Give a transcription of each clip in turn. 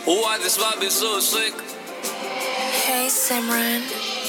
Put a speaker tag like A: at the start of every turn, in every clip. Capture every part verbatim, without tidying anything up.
A: Why this vibe is so sick?
B: Hey Simran.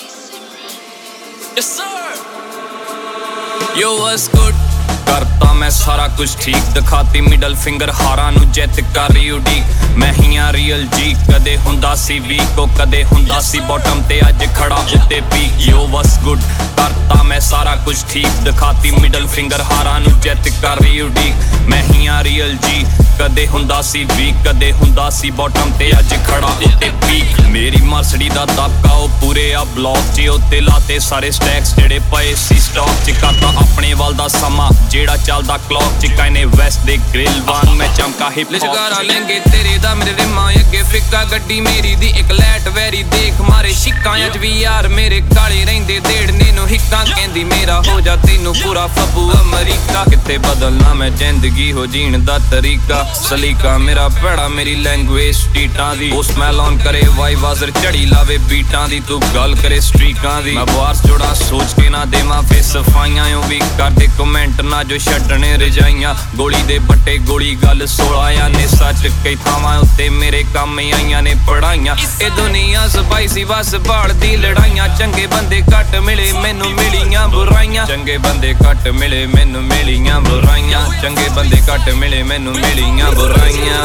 A: Yes sir. Yo what's good? करता मैं सारा कुछ ठीक दिखाती मिडल फिंगर हारा नु जित कर रही उडीक मैं हियां रियल जी कदे हुंदा सी वीक को कदे हुंदा सी बॉटम ते अज खड़ा उत्ते पीक यो वस गुड करता मैं सारा कुछ ठीक दिखाती मिडल फिंगर हारा नु जित कर रही उडीक मैं हियां रियल जी कदे हुंदा सी वीक कदे हुंदा सी बॉटम ते अज खड़ा उत्ते पीक मेरी मर्सडी दा दबका ओ पूरे आ ब्लॉक च उत्ते लाते सारे स्टैक्स जेड़े पए सी स्टॉक च करता अपने वाल दा समा जेड़ा चलदा क्लॉक च काने वेस्ट दे ग्रिल वान मैं चमका हिप लिशगारा लेंगे तेरे दा मेरे रिमा अगे फिक्का गड्डी मेरी दी एक लैट वैरी देख मारे शिक्कां अज भी यार मेरे काले रहिंदे देड़ने नु हिक्कां कहंदी मेरा हो जा तैनू पूरा फबू अमरीका किते बदलना मैं जिंदगी हो जीण दा तरीका सलीका मेरा पैड़ा मेरी लैंग्वेज स्ट्रीटां दी ओ स्मैल ऑन करे वाई वाजर चढ़ी लावे बीटां दी तू गल करे स्ट्रीकां दी मैं बार्स जोड़ा सोच के ना देवां फे सफाइयां ओ भी कर दे कमेंट ना जो छड्डने रजाइयां गोली दे बट्टे गोली गल सोलह ने सच कई थावां उत्ते मेरे कम आईयां ने पढ़ाइयां ए दुनिया स्पाइसी बस भालदी लड़ाइयां चंगे बंदे घट मिले मैनू मिलियां बुराइयां चंगे बंदे घट मिले मैनू मिलियां बुराइयां चंगे बंदे घट मिले मैनू मिलियां बुराइयां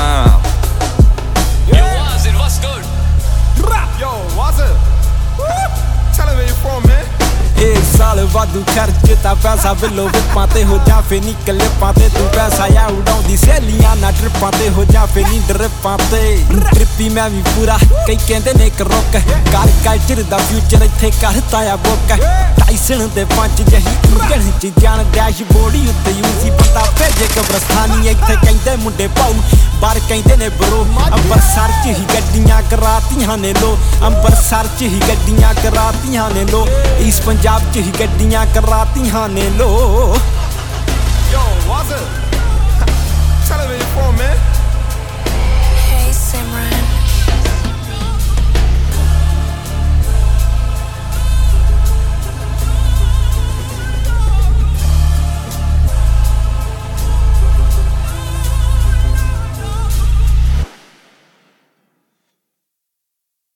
A: Yo what's it what's good
C: Yo what's it Tell me where you from man
D: एक साल वादू खर्च ता पैसा बिलो विपां ते हो जा फे नी क्लिपां ते तू पैसा या उड़ाउंदी सहेलियां ना ट्रिपां ते हो जा फे नी ड्रिपां ते ट्रिपी मैं भी पूरा कई कहंदे ने एक रोक कार कल्चर दा फ्यूचर इत्थे करता आ बुक टाइसन दे पंच जही इंजन च जान डैशबोर्ड उत्ते यूजी पता भेजे कब्रस्तानी इत्थे कहंदे मुंडे पाऊ बार कहंदे ने ब्रो अंबरसर च ही गड्डियां करातियां ने लो अंबरसर च ही गड्डियां करातियां ने लो इस पंजाब च ही गड्डियां करातियां ने लो
C: Yo what's it Tell me where you from man